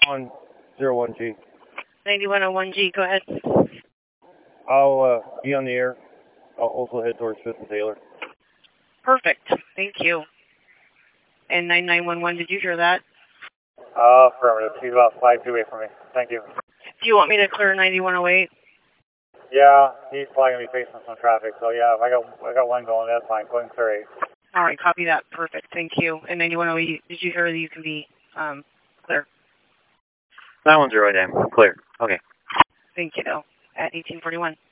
9101G. 9101G, go ahead. I'll be on the air. I'll also head towards 5th and Taylor. Perfect. Thank you. And 9911, did you hear that? Affirmative. She's about 5 feet away from me. Thank you. Do you want me to clear 9108? Yeah, he's probably going to be facing some traffic, so yeah, if I got one going, that's fine. Go ahead and clear 8. All right, copy that. Perfect. Thank you. And 9108, did you hear that you can be clear? 910, clear. Okay. Thank you. At 1841.